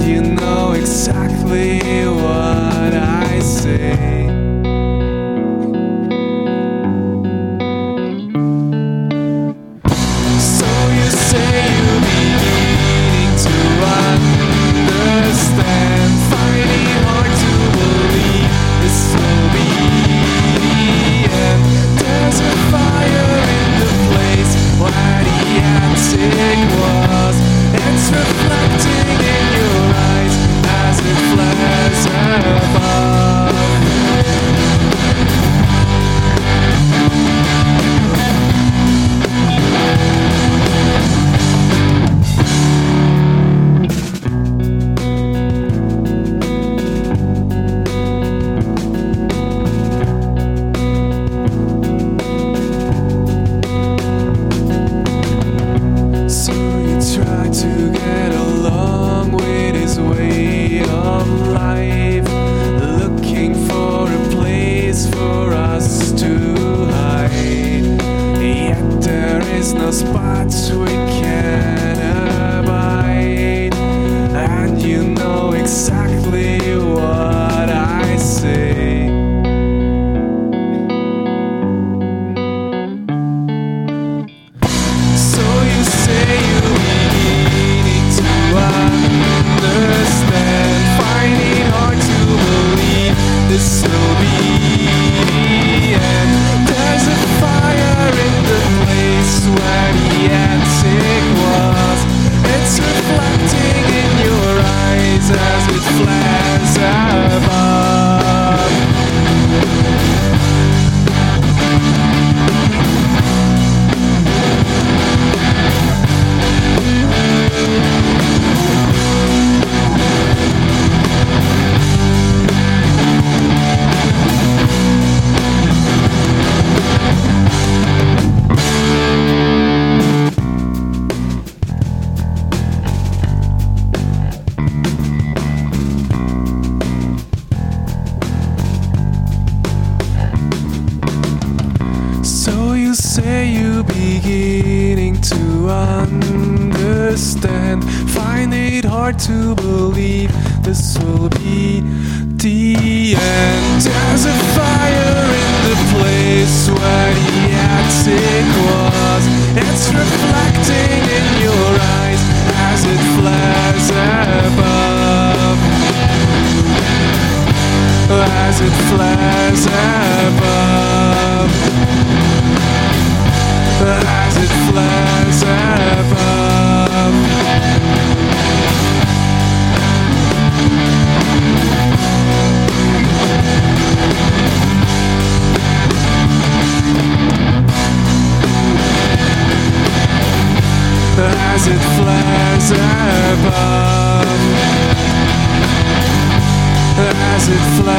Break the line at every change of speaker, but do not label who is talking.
you know exactly what I say. So you say you're beginning to understand, finding hard to believe this will be the end. There's a fire in the place where the attic was. It's reflecting in your eyes as it flares above. Try to get along with his way of life, looking for a place for us to hide. Yet there is no spot we can abide, and you know exactly what I say. So you say you understand, finding hard to believe this will be the end. There's a fire in the place where the attic was. It's reflecting in your eyes as it flares above. So you say you're beginning to understand, find it hard to believe this will be the end. There's a fire in the place where the attic was. It's reflecting in your eyes as it flares above. As it flares above. As it flares above. As it flares above. As it flares